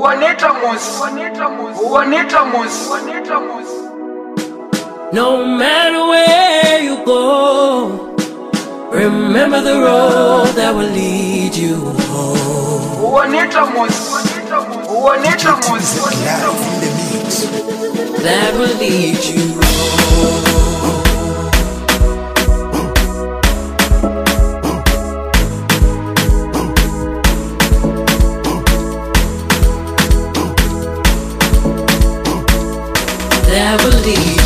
No matter where you go, remember the road that will lead you home. That will lead you home. That will lead you.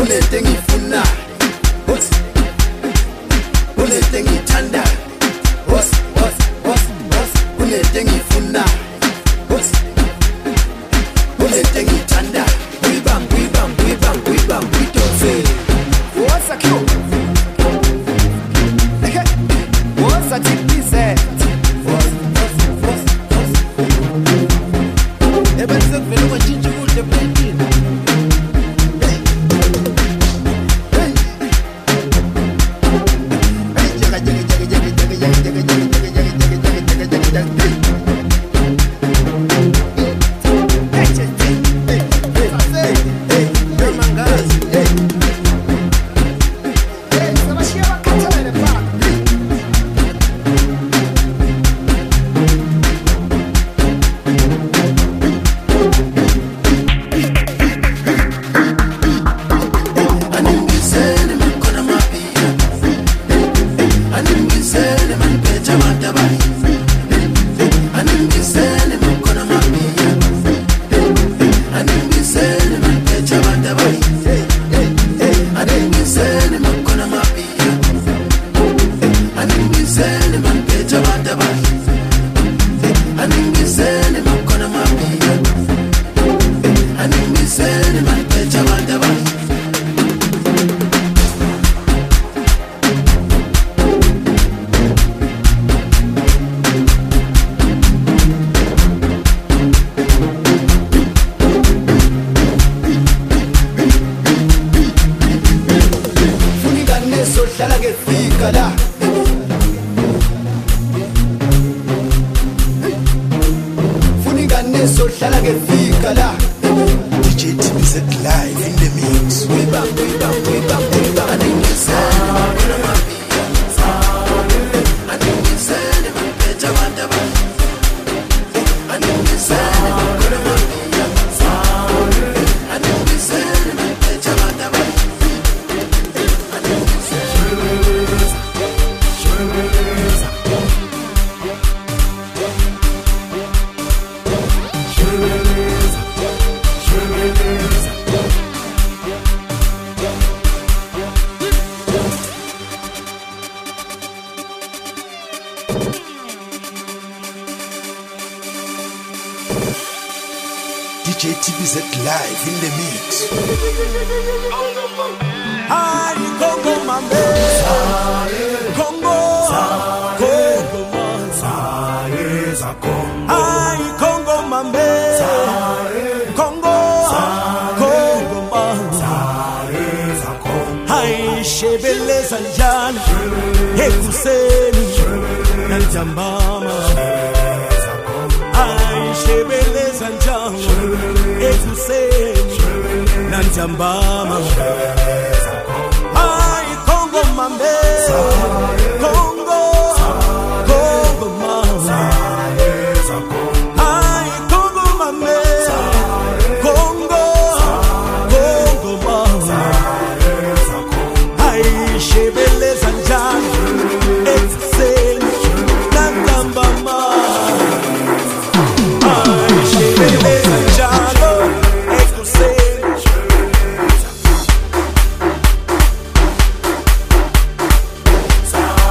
Unete ngifuna Unete ngithanda Unete ngifuna Unete ngithanda Wibam widonse What's a cue? What's a tip is that? Ebenze vele wajinji ule blending DJ TBZ live in the mix. Aye, Congo Mambe. Congo. Congo. Aye, Congo Mambe. Congo. Congo. Aye, Shebele Sanjana. Hekuseni. Nanjambama. Aye, Shebele Sanjana. Hekuseni. Nanjambama. Aye, Congo Mambe. Congo. Congo Mambe. Aye, Congo Mambe. Congo. Congo Mambe. Aye, Shebele Sanjana. Hekuseni. Nanjambama. Aye, Shebele Sanjana. Hekuseni.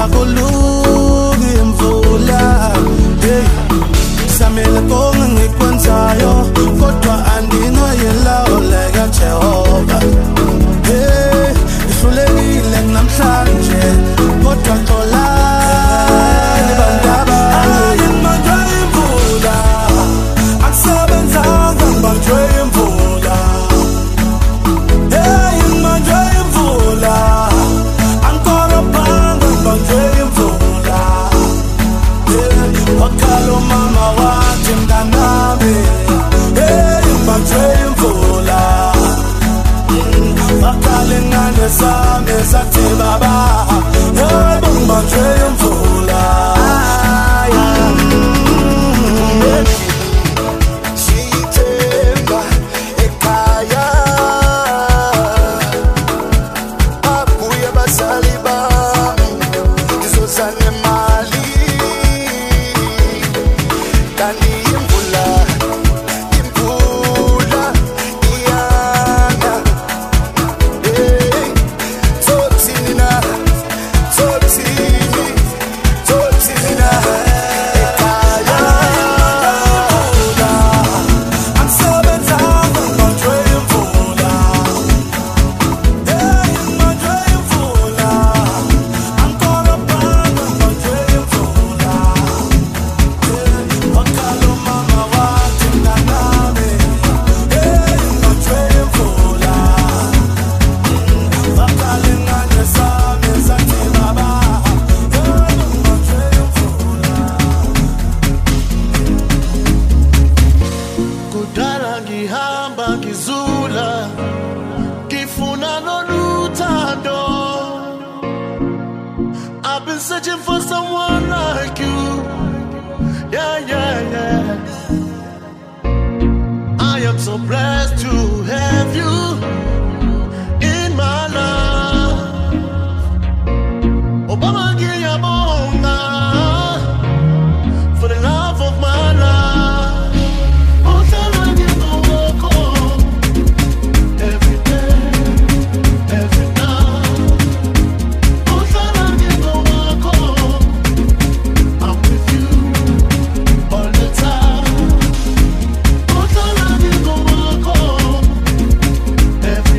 akuluki imvula. Hey, samele konke ngikwenzayo kodwa andinoyilawuleka Jehova. Hey, ihlulekile namhlanje kodwa xolani bandaba. Ngibanjwe imvula, akusebenzanga ngibanjwe imvula. Hey, ngibanjwe imvula, angikorobhanga ngibanjwe imvula. Wakhala umama wathi mntanami, hey, ngibanjwe imvula. Wakhala ingane zami zathi baba, hey, ngibanjwe imvula. Sithemba ekhaya, abuye abazali bami, ngizozala nemali. Kanti imvula iyana. Hey, thothini na, thothini na ekhaya. Imvula, angisebenzanga ngibanjwe imvula. Hey, ngibanjwe imvula, angikorobhanga ngibanjwe imvula. Wakhala umama wathi mntanami, hey, ngibanjwe imvula. Wakhala ingane zami zathi baba, hey, ngibanjwe imvula. Kudala ngihamba ngizula, ngifuna noluthando. I've been searching for someone like you. Yeah, yeah, yeah. I am so blessed to have you in my life. Obama Giyabonga for the love of my life. Oh, tell me you go walk on every day, every night. Oh, tell me you go walk on. I'm with you all the time. Oh, tell me you go walk on every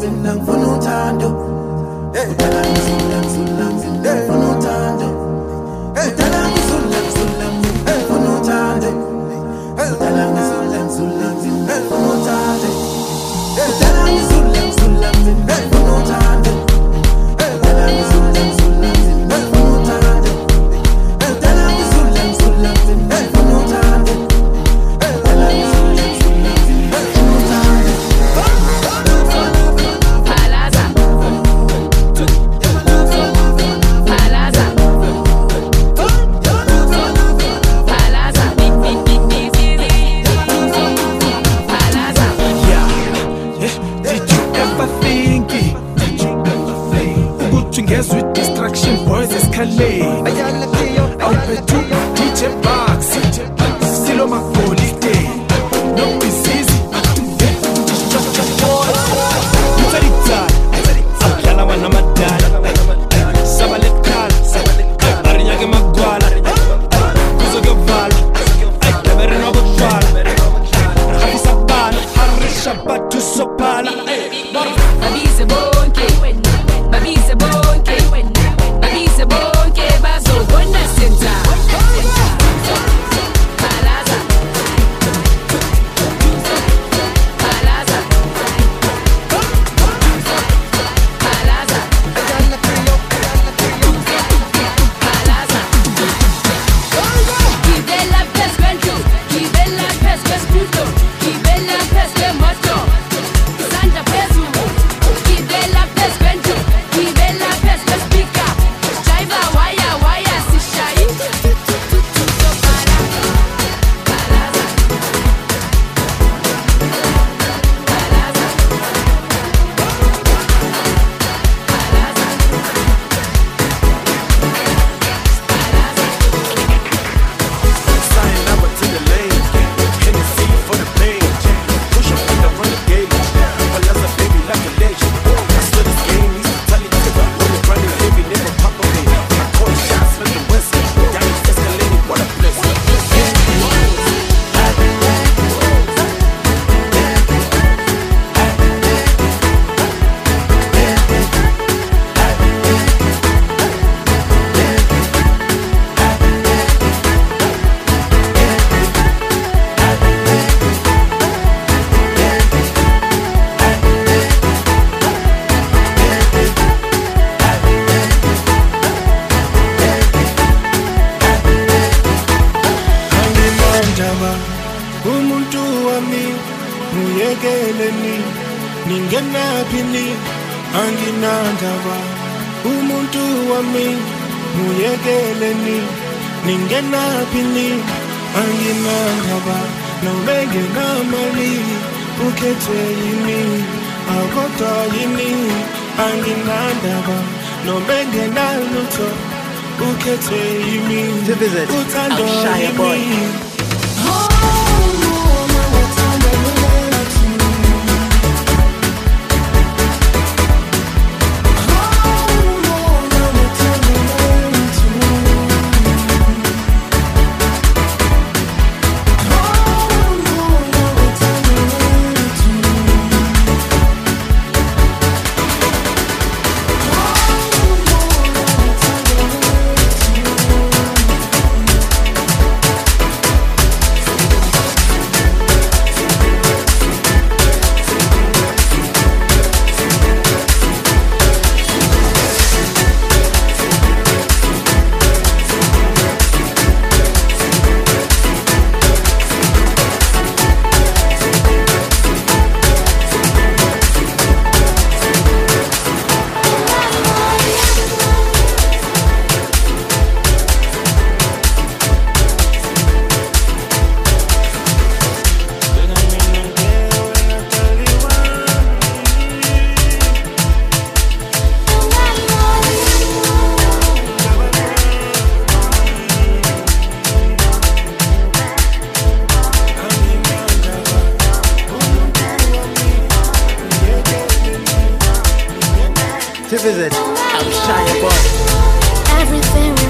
mina ngifuna uthando. Udala ngizula ngizula ngizula ngifuna uthando. Udala ngizula ngizula ngifuna uthando. Udala ngizula ngizula ngifuna uthando. Udala ngizula ngizula ngifuna uthando. Udala ngizula ngizula ngifuna uthando. Udala ngizula ngizula ngifuna uthando. Udala ngizula ngizula ngifuna uthando. Palaza. Palaza. Palaza. Palaza. Yeah. Did you ever think ukuthi ngezwe distraction boys escalate awuphethu DJ Box silo magolide no busy akudlala wana madala sabalekhala arinyake magwala kuzokuvala ayidebere nokutwala afisa bana arisha bathu sophala Babize bonke, babize bonke, babize bonke bazobona senza. Palaza. Palaza. Palaza. Palaza. Kibela pesquento, kibela pesquento, kibela pesquemoto. Santa pesu, kibela pesquento, kibela pesquespica. Jaiva waya waya si shai. Palaza. Palaza. Sign number to the lane. Hennessy for the pain. Push up in the renegade. Palazza baby like a legend. I swear this game needs brutality. When you're running heavy, never pop a man. I call shots from the west. Diamonds escalating, what a blessing. Anginandaba umuntu wami muyekeleni ningenaphi ni anginandaba umuntu wami muyekeleni ningenaphi ni anginandaba nobengenamali ukhethwe yini akodwa yini anginandaba nobengenalutho ukhethwe yimi uthando yimi. To visit, I'm Shia Boy. Everything